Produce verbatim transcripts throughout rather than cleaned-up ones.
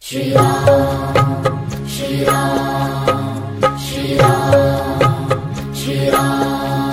श्री राम श्री राम श्री राम श्री राम।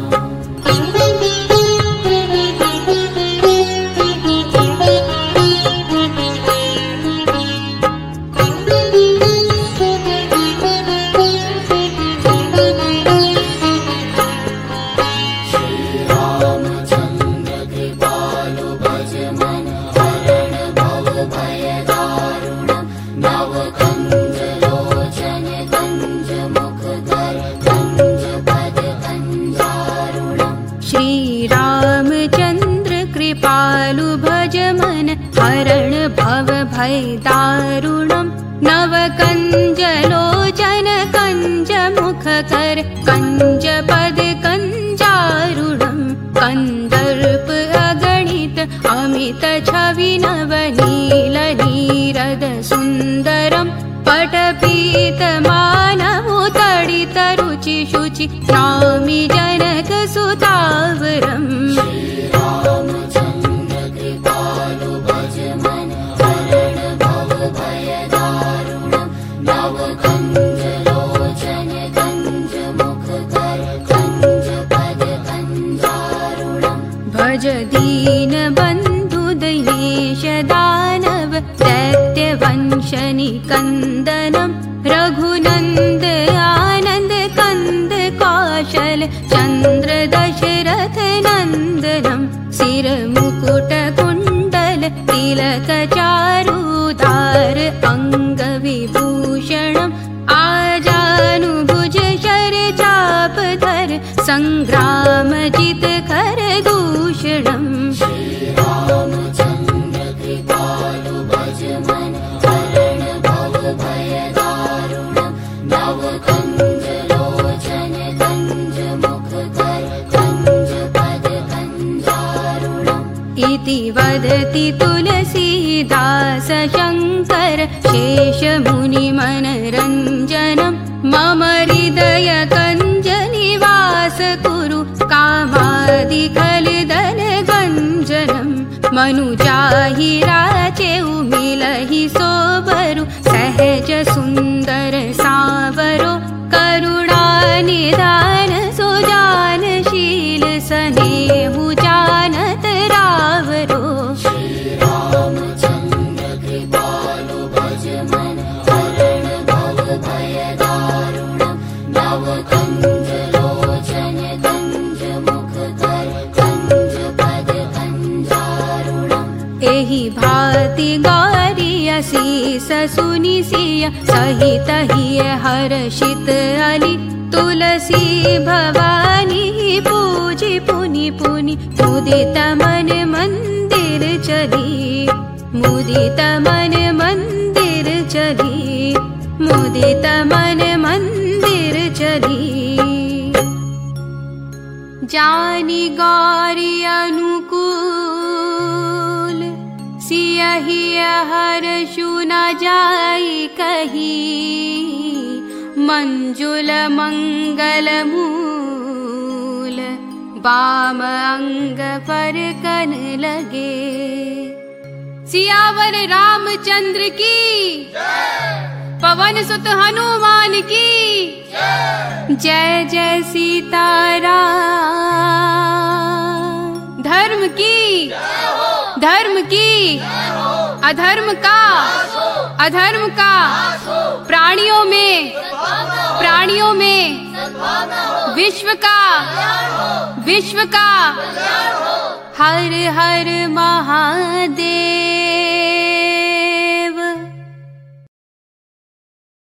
कृपालु भज मन हरण भव भय दारुणम् नव कंज लोचन कंज मुख कर कंज पद कंजारुणम् कंदर्प अगणित अमित छवि नव नील नीरद सुंदरम् पटपीत मानव तडित रुचि शुचि नामि जनक सुतावरम्। भज दीन बंधु दयेश दानव दैत्य वंश निकंदनम् रघुनंद आनंद कंद कौशल चंद्र दशरथ नंदनम् सिर मुकुट कुंडल तिलक चारुधार अंग विभूषणम् आजानुभुज शर चाप धर संग्राम जित कर दूषणम्। श्री रामचंद्र कृपालु भज मन हरण भव भय दारुणम् नव कंज लोचन कंज मुख कर कंज पद कंजारुणम्। इति वदति तुलसीदास शंकर शेष मुनि मनरंजनम् मम हृदय कंज निवास कुरु कामादि खलदल गंजनम्। मनुजाहि राचेउ मिलहि सोबरु सहज सुंदर सावरो करुणा निदान सुजानशील स्नेहु जानत रावरो। श्री रामचंद्र कृपालु भज मन हरण भव भय दारुणम् नव कंज लोचन कंज मुख कर कंज पद कंजारुणम्। एहि भाति गौरी असीस सुनि सिय सहित हिय हर्षित अली तुलसी भवानी पूजि पुनि पुनि मुदित मन मंदिर चली मुदित मन मंदिर चली मुदित मन मंदिर चली। जानी गौरी अनुकूल सियहि हर्षु न जाई कही मंजुल मंगल मूल बाम अंग पर कन लगे। सियावर रामचंद्र की पवन सुत हनुमान की जय जय सीताराम। धर्म की धर्म की अधर्म का अधर्म का प्राणियों में प्राणियों में विश्व का विश्व का हर हर महादेव।